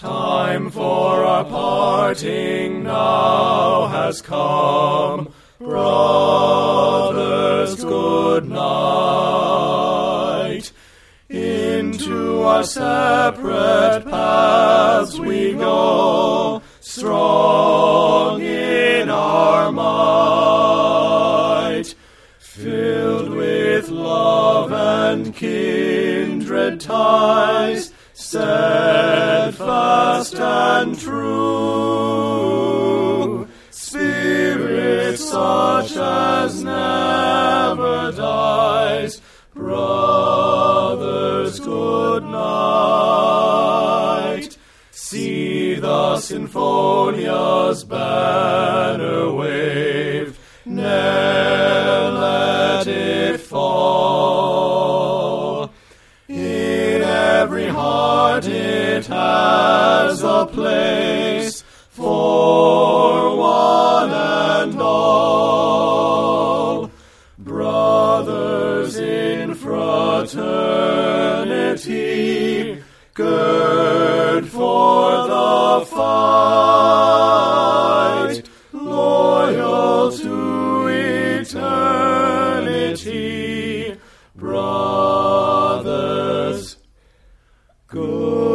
Time for our parting now has come. Brothers, good night. Into our separate paths we go, strong in our might, filled with love and kindred ties, steadfast and true, spirit such as never dies. Brothers, good night. See the Sinfonia's banner wave, ne'er let it fall. In every heart it has a place for one and all. Brothers in fraternity, gird for the fight, loyal to eternity. Brothers, good